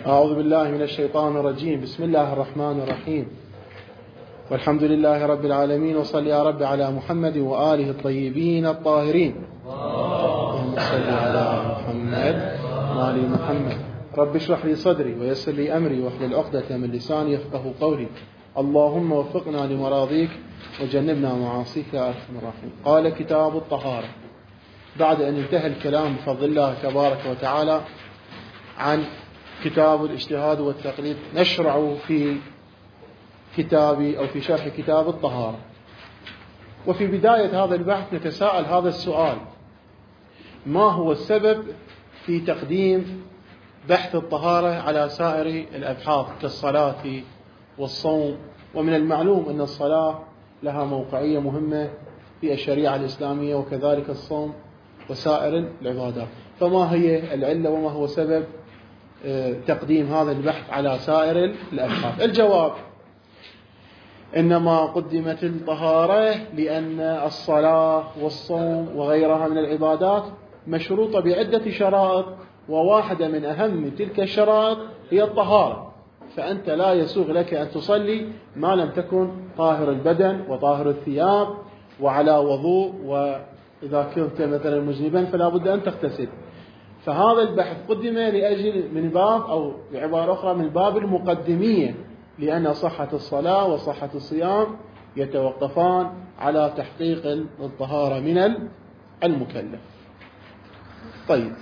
أعوذ بالله من الشيطان الرجيم. بسم الله الرحمن الرحيم، والحمد لله رب العالمين، وصل يا رب على محمد وآله الطيبين الطاهرين. اللهم صل على محمد وآل محمد. رب اشرح لي صدري ويسر لي أمري واحلل عقدة من لساني يفقهوا قولي. اللهم وفقنا لمراضيك وجنبنا معاصيك يا أرحم الراحمين. قال كتاب الطهارة. بعد أن انتهى الكلام بفضل الله تبارك وتعالى عن كتاب الاجتهاد والتقليد، نشرع في كتاب أو في شرح كتاب الطهارة. وفي بداية هذا البحث نتساءل هذا السؤال: ما هو السبب في تقديم بحث الطهارة على سائر الأبحاث كالصلاة والصوم؟ ومن المعلوم أن الصلاة لها موقعية مهمة في الشريعة الإسلامية، وكذلك الصوم وسائر العبادات. فما هي العلة وما هو سبب تقديم هذا البحث على سائر الأبحاث؟ الجواب: إنما قدمت الطهارة لأن الصلاة والصوم وغيرها من العبادات مشروطة بعدة شرائط، وواحدة من أهم تلك الشرائط هي الطهارة. فأنت لا يسوغ لك أن تصلي ما لم تكن طاهر البدن وطاهر الثياب وعلى وضوء، وإذا كنت مثلا مذنبا فلا بد أن تغتسل. فهذا البحث قدم لأجل من باب، أو بعبارة أخرى من باب المقدمية، لأن صحة الصلاة وصحة الصيام يتوقفان على تحقيق الطهارة من المكلف. طيب،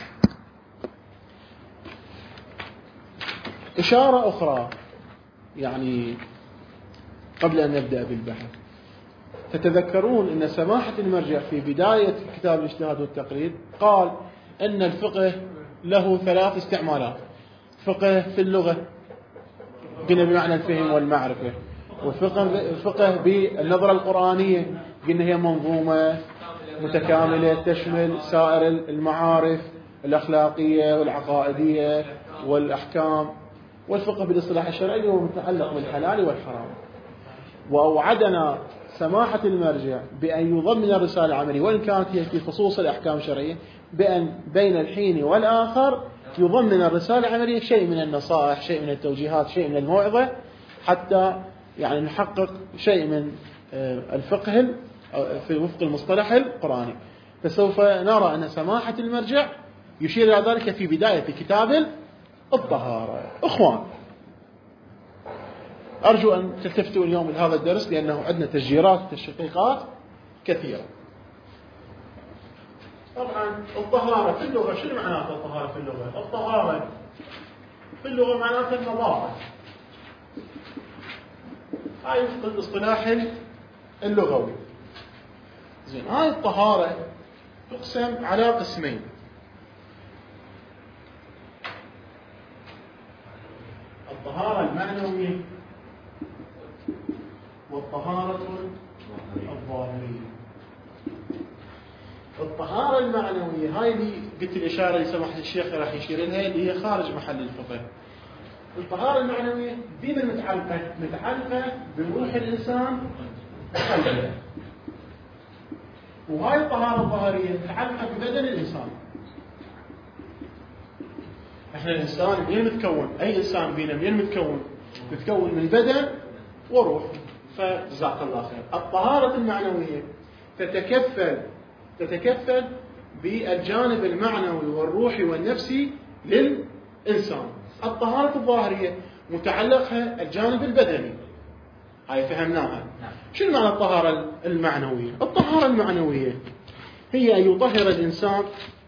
إشارة أخرى يعني قبل أن نبدأ بالبحث. تتذكرون أن سماحة المرجع في بداية كتاب الاجتهاد والتقليد قال أن الفقه له 3 استعمالات: فقه في اللغة قلنا بمعنى الفهم والمعرفة، وفقه بالنظرة القرآنية قلنا هي منظومة متكاملة تشمل سائر المعارف الأخلاقية والعقائدية والأحكام، والفقه بالاصطلاح الشرعي هو متعلق بالحلال والحرام. وأوعدنا سماحة المرجع بأن يضمن الرسالة العملية، وإن كانت هي في خصوص الأحكام الشرعية، بأن بين الحين والآخر يضمن الرسالة العملية شيء من النصائح، شيء من التوجيهات، شيء من الموعظة، حتى يعني نحقق شيء من الفقه في وفق المصطلح القرآني. فسوف نرى أن سماحة المرجع يشير إلى ذلك في بداية كتاب الطهارة. أخوان، أرجو أن تلتفتوا اليوم لهذا الدرس، لأنه عندنا تشجيرات وتشقيقات كثيرة. طبعا الطهارة في اللغة، شنو معناته الطهارة في اللغة؟ الطهارة في اللغة معناته النظافة. هاي وفق الاصطلاح اللغوي. زين، هاي الطهارة تقسم على قسمين: الطهارة المعنوية والطهارة الظاهرية. الطهارة المعنوية هاي اللي قلت الإشارة اللي سمحت الشيخ راح يشير لها، اللي هي خارج محل الفقه. الطهارة المعنوية بين متعلقة بروح الإنسان وقلبه، وهاي الطهارة الظاهرية متعلقة ببدن الإنسان. احنا الإنسان منين متكون؟ أي إنسان فينا منين متكون من بدن وروح. فجزاك الله خير. الطهارة المعنوية تتكفل بالجانب المعنوي والروحي والنفسي للإنسان. الطهارة الظاهرية متعلقها الجانب البدني، هاي فهمناها. شنو معنى الطهارة المعنوية؟ الطهارة المعنوية هي أن يطهر الإنسان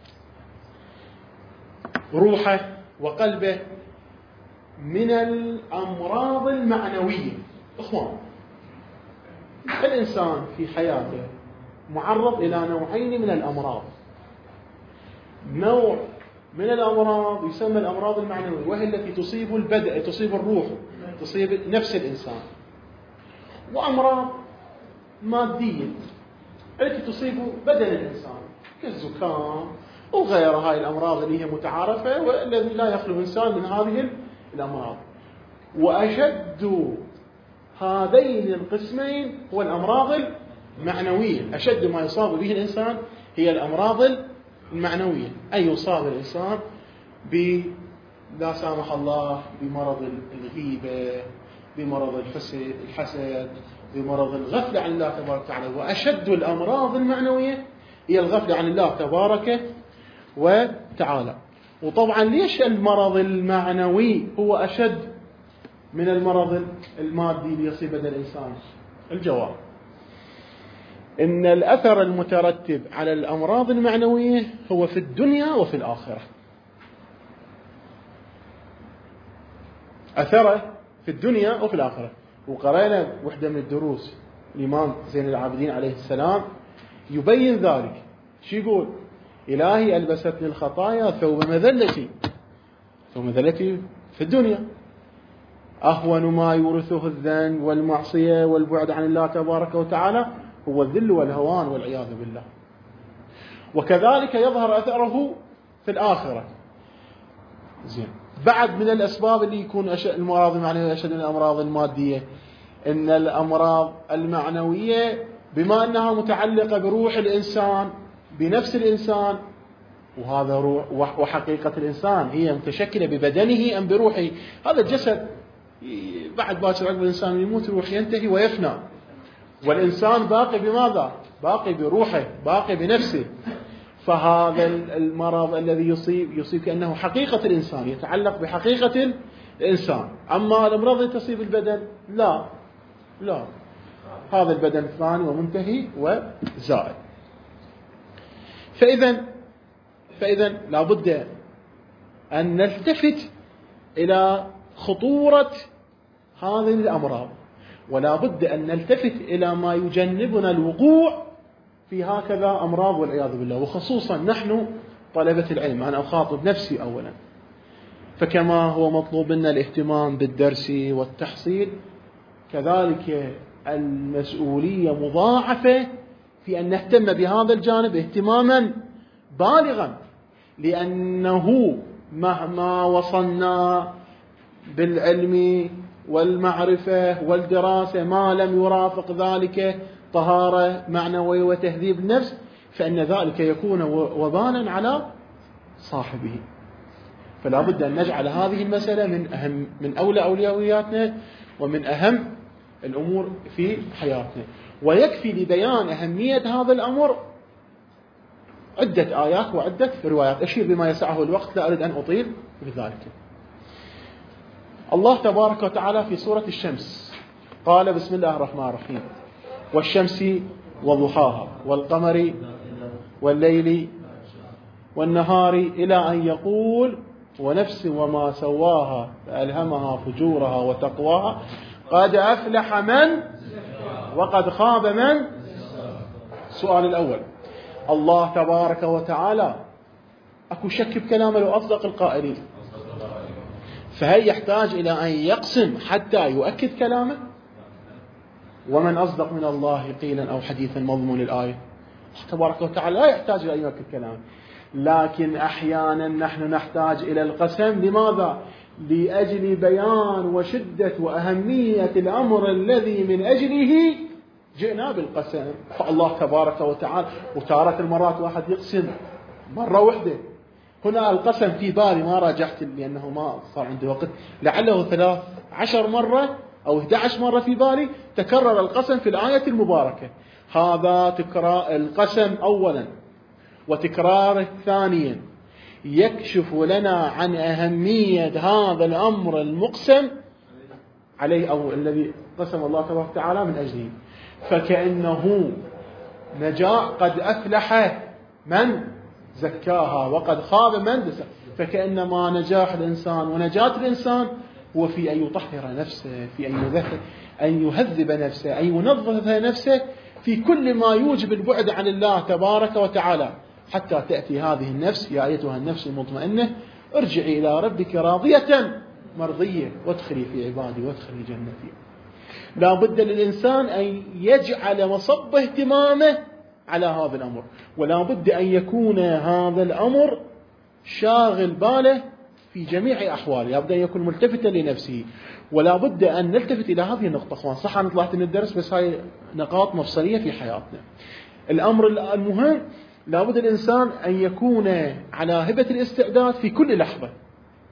روحه وقلبه من الأمراض المعنوية. إخوان، الإنسان في حياته معرض إلى نوعين من الأمراض. نوع من الأمراض يسمى الأمراض المعنوية، وهي التي تصيب البدن، تصيب الروح، تصيب نفس الإنسان. وأمراض مادية التي تصيب بدن الإنسان كالزكام وغيرها. هاي الأمراض اللي هي متعارفة، والذي لا يخلو إنسان من هذه الأمراض. وأشد هذين القسمين هو الأمراض المعنوية. أشد ما يصاب به الإنسان هي الأمراض المعنوية، أن يصاب الإنسان لا سامح الله بمرض الغيبة، بمرض الحسد، بمرض الغفلة عن الله تبارك وتعالى. وأشد الأمراض المعنوية هي الغفلة عن الله تبارك وتعالى. وطبعا ليش المرض المعنوي هو أشد من المرض المادي اللي يصيب بدن الإنسان؟ الجواب إن الأثر المترتب على الأمراض المعنوية هو في الدنيا وفي الآخرة. أثره في الدنيا وفي الآخرة. وقرأنا وحدة من الدروس الإمام زين العابدين عليه السلام يبين ذلك. شو يقول؟ إلهي ألبستني الخطايا ثوب مذلتي. ثوب مذلتي في الدنيا. أهون ما يورثه الذنب والمعصية والبعد عن الله تبارك وتعالى هو الذل والهوان والعياذ بالله. وكذلك يظهر أثره في الآخرة. زين. بعد من الأسباب اللي يكون المرض المعنوية أشد من الأمراض المادية، إن الأمراض المعنوية بما أنها متعلقة بروح الإنسان، بنفس الإنسان، وهذا روح وحقيقة الإنسان هي متشكلة ببدنه أم بروحه. هذا الجسد بعد باكر عقب الإنسان يموت روح ينتهي ويفنى، والإنسان باقي بماذا؟ باقي بروحه، باقي بنفسه. فهذا المرض الذي يصيب كأنه حقيقة الإنسان، يتعلق بحقيقة الإنسان. أما الأمراض التي تصيب البدن لا، هذا البدن ثاني ومنتهي وزائد. فإذا لابد أن نلتفت إلى خطورة هذه الأمراض، ولا بد أن نلتفت إلى ما يجنبنا الوقوع في هكذا أمراض والعياذ بالله. وخصوصا نحن طلبة العلم، أنا أخاطب نفسي أولا، فكما هو مطلوب منا الاهتمام بالدرس والتحصيل، كذلك المسؤولية مضاعفة في أن نهتم بهذا الجانب اهتماما بالغا، لأنه مهما وصلنا بالعلم والمعرفة والدراسة ما لم يرافق ذلك طهارة معنوية وتهذيب النفس، فإن ذلك يكون وبالا على صاحبه. فلا بد أن نجعل هذه المسألة من أولى أولوياتنا ومن أهم الأمور في حياتنا. ويكفي لبيان أهمية هذا الأمر عدة آيات وعدة روايات، أشير بما يسعه الوقت، لا أريد أن أطيل بذلك. الله تبارك وتعالى في سورة الشمس قال: بسم الله الرحمن الرحيم: والشمس وضحاها والقمر والليل والنهار، إلى أن يقول: ونفس وما سواها فألهمها فجورها وتقواها، قد أفلح من وقد خاب من. السؤال الأول: الله تبارك وتعالى أكو شك بكلامه لو أصدق القائلين، فهل يحتاج إلى أن يقسم حتى يؤكد كلامه؟ ومن أصدق من الله قيلا أو حديثا مضمون الآية. الله تبارك وتعالى لا يحتاج إلى أن يؤكد كلامه، لكن أحيانا نحن نحتاج إلى القسم. لماذا؟ لأجل بيان وشدة وأهمية الأمر الذي من أجله جئنا بالقسم. فالله تبارك وتعالى، وتارة المرات واحد يقسم مرة واحدة، هنا القسم في بالي ما راجعت لأنه ما صار عندي وقت، لعله 13 مرة أو 11 مرة في بالي تكرر القسم في الآية المباركة. هذا تكرار القسم أولا، وتكراره ثانيا يكشف لنا عن أهمية هذا الأمر المقسم عليه أو الذي قسم الله تبارك وتعالى من أجله. فكأنه نجاة، قد أفلح من زكاها وقد خاب من دساها. فكأنما نجاح الإنسان ونجاة الإنسان هو في أن يطهر نفسه، في أن يهذب نفسه، أن ينظف نفسه في كل ما يوجب البعد عن الله تبارك وتعالى، حتى تأتي هذه النفس: يا أيتها النفس المطمئنة ارجعي إلى ربك راضية مرضية وادخلي في عبادي وادخلي جنتي. لا بد للإنسان أن يجعل مصب اهتمامه على هذا الأمر، ولا بد أن يكون هذا الأمر شاغل باله في جميع أحواله، لا بد أن يكون ملتفتا لنفسه. ولا بد أن نلتفت إلى هذه النقطة. أخوان صح أنا طلعت من الدرس، بس هاي نقاط مفصلية في حياتنا. الأمر المهم، لا بد الإنسان أن يكون على هبة الاستعداد في كل لحظة،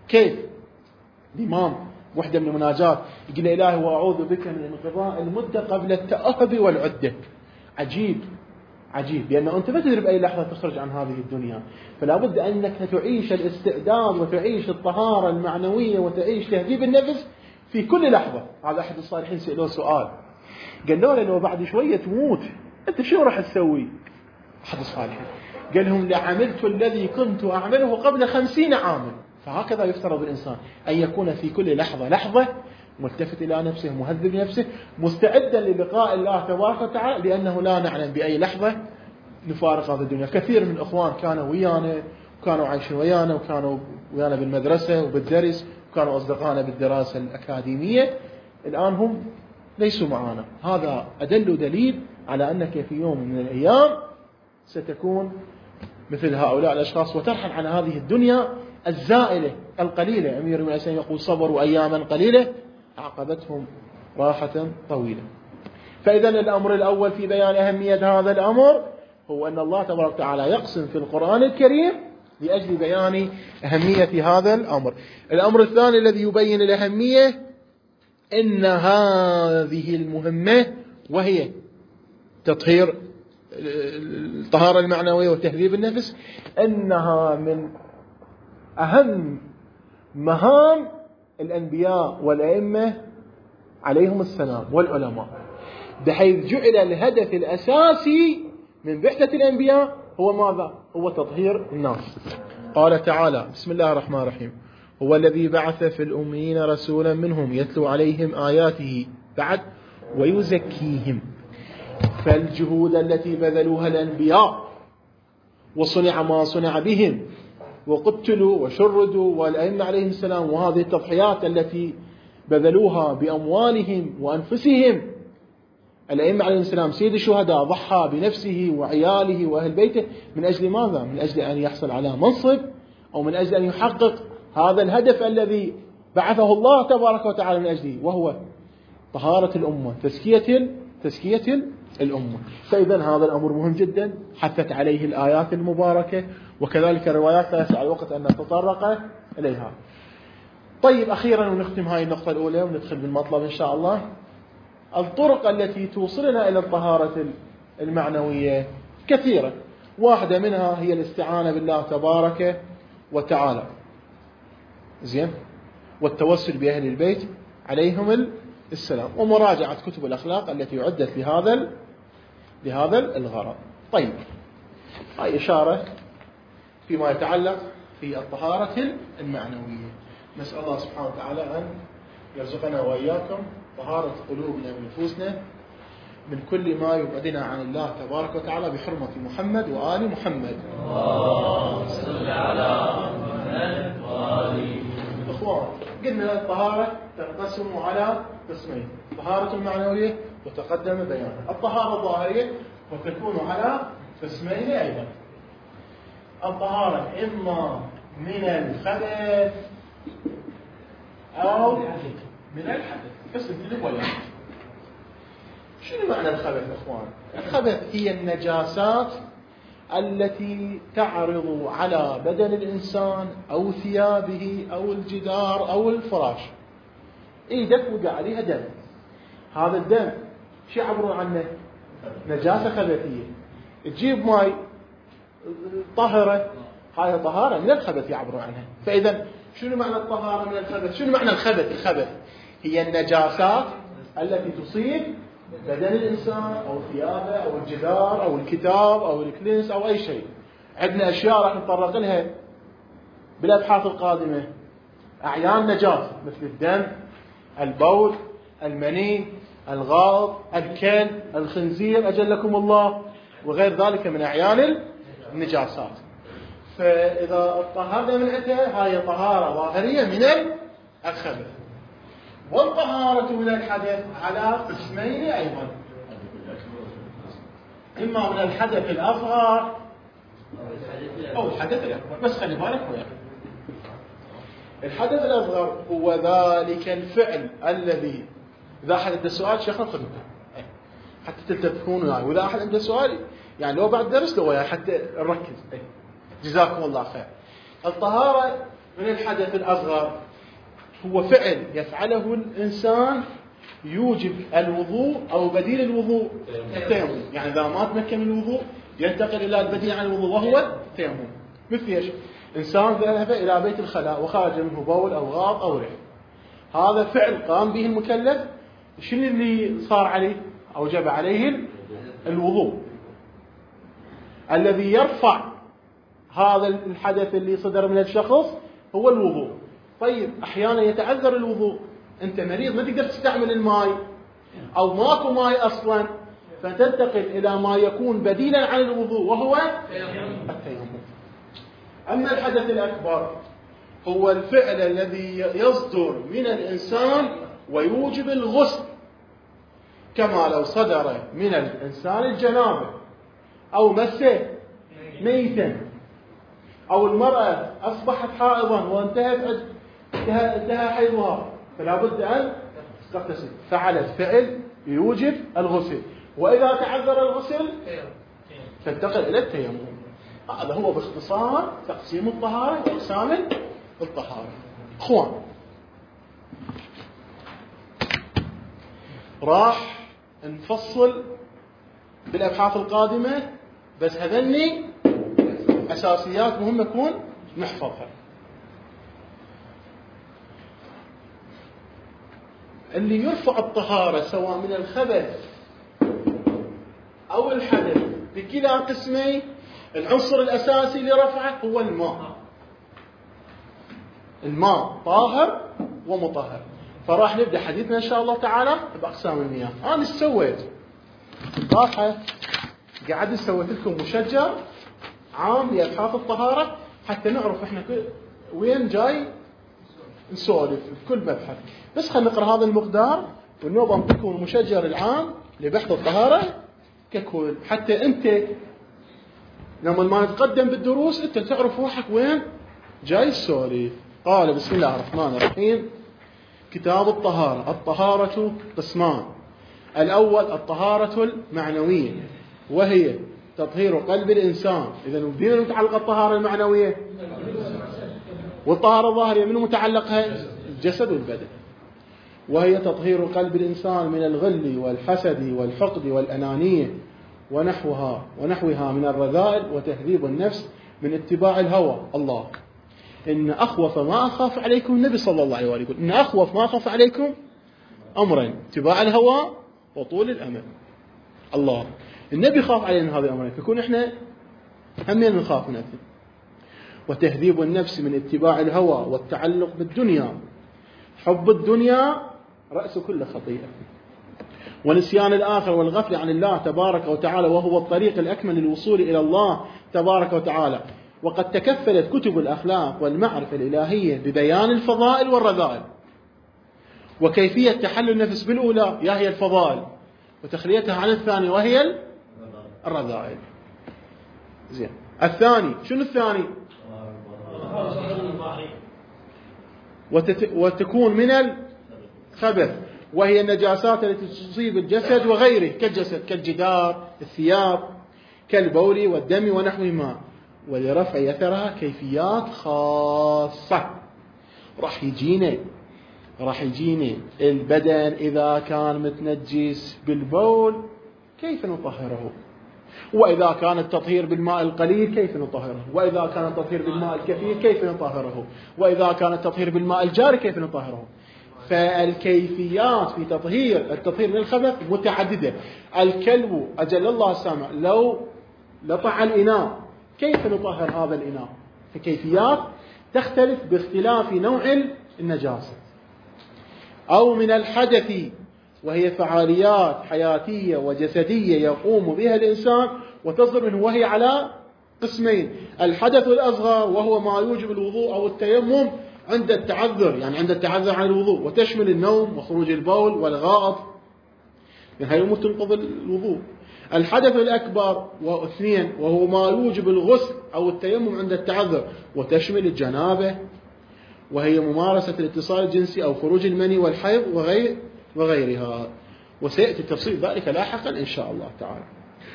كيف؟ الإمام وحدة من المناجات يقول إلهي وأعوذ بك من انقضاء المدة قبل التأهب والعدة. عجيب عجيب، لأنه أنت ما تدري بأي لحظة تخرج عن هذه الدنيا، فلا بد أنك تعيش الاستعداد وتعيش الطهارة المعنوية وتعيش تهذيب النفس في كل لحظة. هذا أحد الصالحين سألوه سؤال، قال له لو بعد شوية تموت أنت شو راح تسوي؟ أحد الصالحين قال لهم لعملت الذي كنت أعمله قبل 50 عاما. فهكذا يفترض الإنسان أن يكون في كل لحظة ملتفت إلى نفسه، مهذب نفسه، مستعدا للقاء الله تبارك وتعالى، لأنه لا نعلم بأي لحظة نفارق هذه الدنيا. كثير من الأخوان كانوا ويانا وكانوا عايشين ويانا وكانوا ويانا بالمدرسة وبالدرس وكانوا أصدقائنا بالدراسة الأكاديمية، الآن هم ليسوا معنا. هذا أدل دليل على أنك في يوم من الأيام ستكون مثل هؤلاء الأشخاص وترحل عن هذه الدنيا الزائلة القليلة. أمير المؤمنين يقول صبروا أياما قليلة عقبتهم راحة طويلة. فإذا الأمر الأول في بيان أهمية هذا الأمر هو أن الله تبارك وتعالى يقسم في القرآن الكريم لأجل بيان أهمية هذا الأمر. الأمر الثاني الذي يبين الأهمية إن هذه المهمة وهي تطهير الطهارة المعنوية وتهذيب النفس إنها من أهم مهام الأنبياء والأئمة عليهم السلام والعلماء، بحيث جعل الهدف الأساسي من بعثة الأنبياء هو ماذا؟ هو تطهير الناس. قال تعالى بسم الله الرحمن الرحيم هو الذي بعث في الأميين رسولا منهم يتلو عليهم آياته بعد ويزكيهم. فالجهود التي بذلوها الأنبياء وصنع ما صنع بهم وقتلوا وشردوا والأئمة عليهم السلام، وهذه التضحيات التي بذلوها بأموالهم وأنفسهم. الأئمة عليهم السلام سيد الشهداء ضحى بنفسه وعياله وأهل بيته من أجل ماذا؟ من أجل أن يحصل على منصب أو من أجل أن يحقق هذا الهدف الذي بعثه الله تبارك وتعالى من أجله، وهو طهارة الأمة، تزكية الأمة. فإذا هذا الأمر مهم جدا حثت عليه الآيات المباركة، وكذلك الروايات لا يسع الوقت أن نتطرق إليها. طيب أخيرا ونختم هاي النقطة الأولى وندخل بالمطلب إن شاء الله. الطرق التي توصلنا إلى الطهارة المعنوية كثيرة، واحدة منها هي الاستعانة بالله تبارك وتعالى، زين، والتوسل بأهل البيت عليهم السلام، ومراجعة كتب الأخلاق التي عدت لهذا الغرض. طيب هاي إشارة فيما يتعلق في الطهارة المعنوية. نسأل الله سبحانه وتعالى أن يرزقنا وإياكم طهارة قلوبنا ونفوسنا من كل ما يبعدنا عن الله تبارك وتعالى بحرمة محمد وآل محمد. اللهم صل على محمد وآل محمد. إخوان، قلنا الطهارة تنقسم على قسمين: الطهارة المعنوية وتقدم بيانها، الطهارة الظاهرية وتكون على قسمين أيضا. الطهارة إما من الخبث أو من الحدث. بس نتكلم ولا شنو معنى الخبث يا إخوان؟ الخبث هي النجاسات التي تعرض على بدن الإنسان أو ثيابه أو الجدار أو الفراش. إيدك وقع عليها دم، هذا الدم شو يعبرون عنه؟ نجاسة خبثية. تجيب ماء طهرة، هاي طهارة من الخبث يعبرون عنها. فإذا شنو معنى الطهارة من الخبث؟ شنو معنى الخبث؟ الخبث هي النجاسات التي تصيب بدن الإنسان أو ثيابه أو الجدار أو الكتاب أو الكنس أو أي شيء. عندنا أشياء راح نتطرق لها بالأبحاث القادمة، أعيان نجاسة مثل الدم، البول، المني، الغائط، الكلب، الخنزير أجلكم الله، وغير ذلك من أعيان النجاسات. فإذا طهرنا من عندها هاي طهارة ظاهرية من الخبث. والطهارة من الحدث على قسمين أيضا: إما من الحدث الأصغر أو الحدث الأكبر. بس خلي بالك وياك، الحدث الأصغر هو ذلك الفعل الذي إذا أحد عنده سؤال شيخنا خذوا حتى تلتفون وياي، وإذا أحد عنده سؤال يعني لو بعد درس لو وياي حتى نركز. جزاكم الله خير. الطهارة من الحدث الأصغر هو فعل يفعله الإنسان يوجب الوضوء أو بديل الوضوء التيمم. يعني إذا ما تمكن الوضوء ينتقل إلى البديل عن الوضوء وهو التيمم. مثل ايش؟ إنسان ذهب إلى بيت الخلاء وخرج منه بول أو غاض أو ريح، هذا فعل قام به المكلف، شنو اللي صار عليه؟ أوجب عليه الوضوء. الذي يرفع هذا الحدث اللي صدر من الشخص هو الوضوء. طيب أحيانا يتعذر الوضوء، أنت مريض ما تقدر تستعمل الماء أو ماكو ماء أصلا، فتنتقل إلى ما يكون بديلا عن الوضوء وهو التيمم. أما الحدث الأكبر هو الفعل الذي يصدر من الإنسان ويوجب الغسل، كما لو صدر من الإنسان الجنابة أو مسه ميتا، أو المرأة أصبحت حائضا وانتهى حيضها فلا بد أن تغتسل، فعلت فعل يوجب الغسل، وإذا تعذر الغسل تنتقل إلى التيمم. هذا هو باختصار تقسيم الطهارة وأقسام الطهارة. أخوان، راح نفصل بالأبحاث القادمة، بس هذني أساسيات مهمة يكون نحفظها. اللي يرفع الطهارة سواء من الخبث أو الحدث بكلا قسمي، العنصر الأساسي لرفعه هو الماء. الماء طاهر ومطهر. فراح نبدأ حديثنا إن شاء الله تعالى بأقسام المياه. أنا إيش سويت؟ البارحة قاعد سويت لكم مشجر عام لأبحاث الطهارة حتى نعرف إحنا وين جاي نسولف في كل مبحث. بس خلينا نقرأ هذا المقدار ونوضع لكم المشجر العام لبحث الطهارة ككل، حتى أنت لما ما نتقدم بالدروس أنت تعرف روحك وين جاي السولف. قال: بسم الله الرحمن الرحيم. كتاب الطهارة. الطهارة قسمان: الأول الطهارة المعنوية، وهي تطهير قلب الإنسان. إذا بمن متعلقة الطهارة المعنوية؟ والطهارة الظاهرية من متعلقها؟ الجسد والبدن. وهي تطهير قلب الإنسان من الغل والحسد والحقد والأنانية ونحوها من الرذائل، وتهذيب النفس من اتباع الهوى. الله، إن أخوف ما أخاف عليكم، النبي صلى الله عليه وسلم، إن أخوف ما أخاف عليكم أمرين: اتباع الهوى وطول الأمل. الله، النبي خاف علينا هذه الأمرين، فيكون إحنا همين نخاف نفسه. وتهذيب النفس من اتباع الهوى والتعلق بالدنيا. حب الدنيا رأس كل خطيئة. ونسيان الآخر والغفل عن الله تبارك وتعالى، وهو الطريق الأكمل للوصول إلى الله تبارك وتعالى. وقد تكفلت كتب الأخلاق والمعرفة الإلهية ببيان الفضائل والرذائل وكيفية تحلل النفس بالأولى، هي الفضائل، وتخليتها عن الثاني وهي الرذائل. زين، الثاني شنو الثاني؟ وتكون من الخبث، وهي النجاسات التي تصيب الجسد وغيره كالجسد، كالجدار، الثياب، كالبول والدم ونحوهما، ولرفع أثرها كيفيات خاصة. راح يجينا البدن إذا كان متنجس بالبول كيف نطهره، وإذا كان التطهير بالماء القليل كيف نطهره، وإذا كان التطهير بالماء الكثير كيف نطهره، وإذا كان التطهير بالماء الجاري كيف نطهره. فالكيفيات في التطهير من الخبث متعددة. الكلب أجل الله السامع لو لطع الإناء كيف نطهر هذا الإناء؟ فكيفيات تختلف باختلاف نوع النجاسة. أو من الحدث، وهي فعاليات حياتية وجسدية يقوم بها الإنسان وتصدر منه، وهي على قسمين: الحدث الأصغر وهو ما يوجب الوضوء أو التيمم عند التعذر، يعني عند التعذر عن الوضوء، وتشمل النوم وخروج البول والغائط، يعني هي تنقض الوضوء. الحدث الأكبر واثنين، وهو ما يوجب الغسل أو التيمم عند التعذر، وتشمل الجنابة، وهي ممارسة الاتصال الجنسي أو خروج المني والحيض وغيرها، وسيأتي تفصيل ذلك لاحقا إن شاء الله تعالى.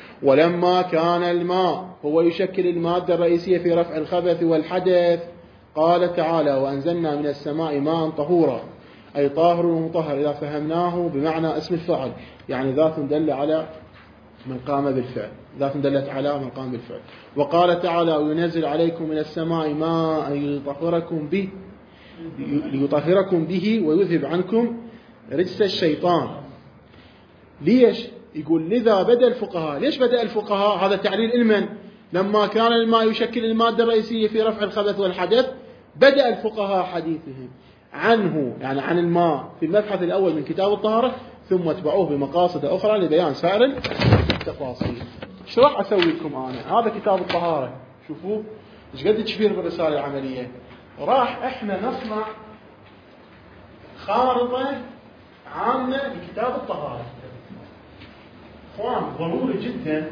ولما كان الماء هو يشكل المادة الرئيسية في رفع الخبث والحدث، قال تعالى وأنزلنا من السماء ماء طهورا، أي طاهر ومطهر إذا فهمناه بمعنى اسم الفعل، يعني ذات دل على من قام بالفعل، ذات دلت على من قام بالفعل. وقال تعالى وينزل عليكم من السماء ماء ليطهركم به ويذهب عنكم رجس الشيطان. ليش؟ يقول لذا بدأ الفقهاء. ليش بدأ الفقهاء؟ هذا تعليل المن، لما كان الماء يشكل المادة الرئيسية في رفع الخبث والحدث بدأ الفقهاء حديثهم عنه، يعني عن الماء في المبحث الأول من كتاب الطهارة، ثم اتبعوه بمقاصد أخرى لبيان سائر التفاصيل. ايش راح أسوي لكم أنا؟ هذا كتاب الطهارة، شوفوا ايش قد كبير بالرسالة العملية. راح احنا نصنع خارطة عامة لكتاب الطهارة. اخوان ضروري جدا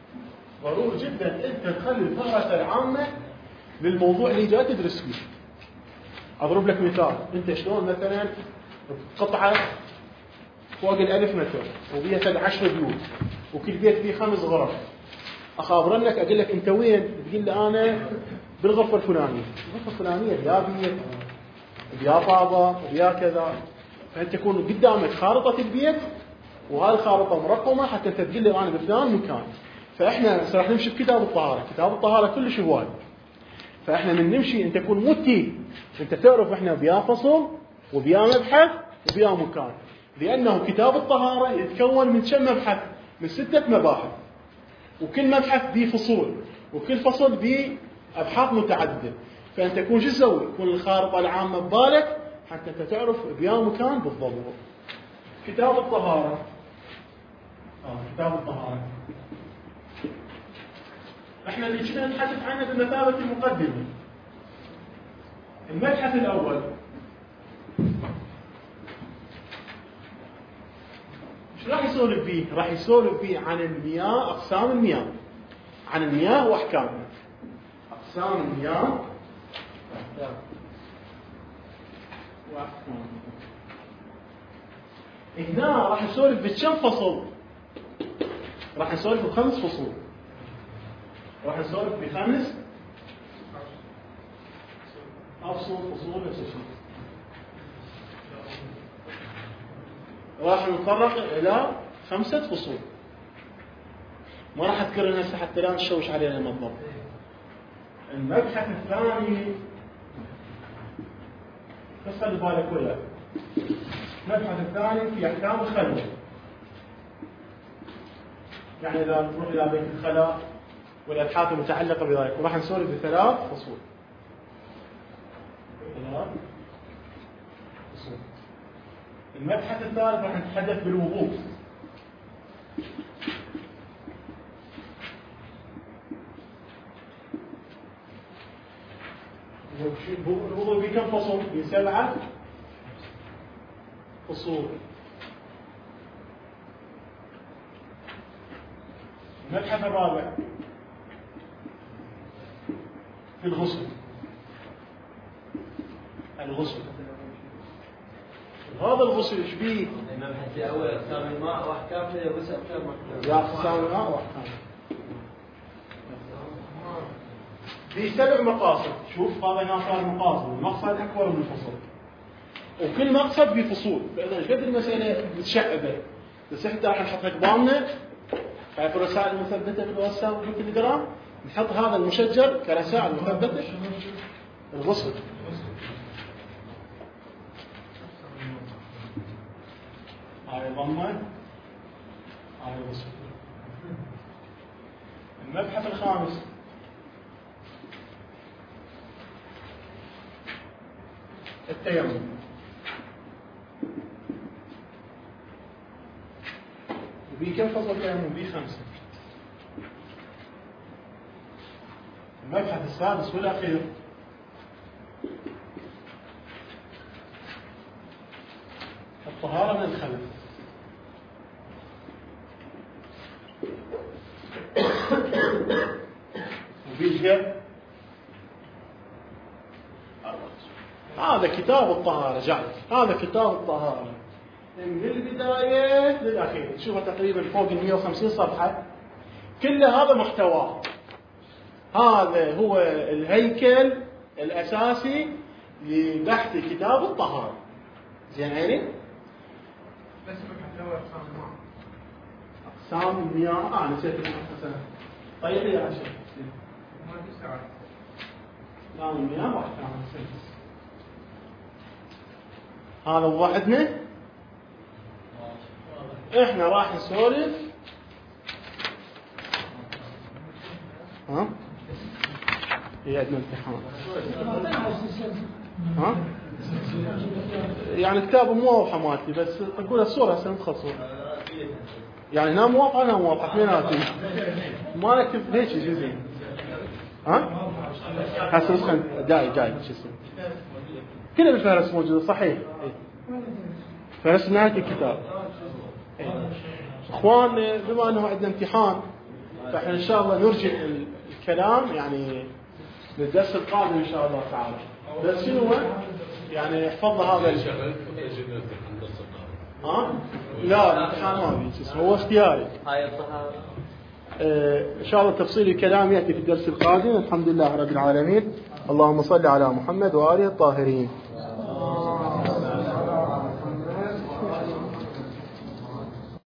انت تخلي الخارطة العامة للموضوع اللي جاي تدرس فيه. اضرب لك مثال، انت شلون مثلا قطعة فوق 1000 متر وبيها 10 بيوت وكل بيت فيه 5 غرف، اخابرنك اقول لك انت وين؟ تقول لي انا بالغرفة الفلانية. الغرفة الفلانية بيا بيت بيا طابة بيا كذا، فانت تكون قدامك خارطة البيت وهاي الخارطة مرقمة حتى انت تقول لي انا بفلان مكان. فاحنا راح نمشي بكتاب الطهارة. كتاب الطهارة كلش هواي، فاحنا من نمشي انت تكون متي، انت تعرف احنا بيا فصل وبيا مبحث وبيا مكان، لانه كتاب الطهارة يتكون من كم مبحث؟ من 6 مباحث، وكل مبحث به فصول، وكل فصل به ابحاث متعددة. فانت تكون شو تسوي؟ تكون الخارطة العامة ببالك حتى انت تعرف بيا مكان بالضبط. كتاب الطهارة كتاب الطهارة احنا اللي كنا نتحدث عنه بمثابة المقدمة. المبحث الأول ايش راح يسولف فيه؟ راح يسولف فيه عن المياه، أقسام المياه، عن المياه وأحكامها. أقسام المياه وأحكامها. هنا راح يسولف بكم فصل؟ راح يسولف ب5 فصول. راح نسولف ب5 فصول نفس الشيء. راح نتطرق إلى 5 فصول. ما راح أذكرها هسه حتى لا نشوش علينا المضبط. المبحث الثاني قصة بالك ولا؟ المبحث الثاني في أحكام الخلوة. يعني إذا تروح إلى بيت الخلاء والأبحاث المتعلقة بذلك، وراح نسولف ب3 فصول. المبحث الثالث راح نتحدث بالوضوء. الوضوء بكم فصل؟ ب7 فصول. المبحث الرابع في الغسل. هذا الغسل ايش بيه؟ المبحث الاول اقسام الماء واحكامه، يغسل احكام اقسام الماء واحكامه. في 7 مقاصد. شوف هذا هنا صار مقاصد، المقصد اكبر من الفصل، وكل مقصد بفصول. فاذا قد المساله متشعبه، بس احنا راح نحط لك بامنا في الرسائل المثبته بالواتساب والتليجرام، نحط هذا المشجر كرسائل مثبته. الغسل هاي ضمه، هاي الغسل. المبحث الخامس التيمم. وبيه كم فصل التيمم؟ بيه 5. المبحث السادس والأخير الطهارة من الخبث. وبيه هذا كتاب الطهارة. جعل هذا كتاب الطهارة من البداية للأخير، تشوفه تقريبا فوق 150 صفحة، كل هذا محتواه. هذا هو الهيكل الأساسي لبحث كتاب الطهارة. زين عيني؟ بس بحث هو أقسام الماء. أقسام المياه. نسيت الماء. طيب يا عشان. ما تستوعب. أقسام المياه وأحكام السلس. هذا وضحتنا. إحنا راح نسولف. ها؟ هي عندنا امتحان. ها؟ يعني الكتاب مو واضحة مالتي بس أقول الصورة هسه نخلص. يعني هنا مو واضحة هنا مو واضحة اثنيناتهم. ما نكتب ليش شيء زين. ها؟ هسه نسخن جاي شو اسمه. كله بالفهرس موجودة صحيح. فهرس نهاية الكتاب. اخوان بما انه عندنا امتحان فاحنا ان شاء الله نرجع الكلام يعني للدرس القادم ان شاء الله تعالى. بس شنو يعني احفظ هذا ها؟ لا الامتحان ما في هو اختياري. هاي الطهارة ان شاء الله تفصيل الكلام ياتي في الدرس القادم. الحمد لله رب العالمين. اللهم صل على محمد واله الطاهرين.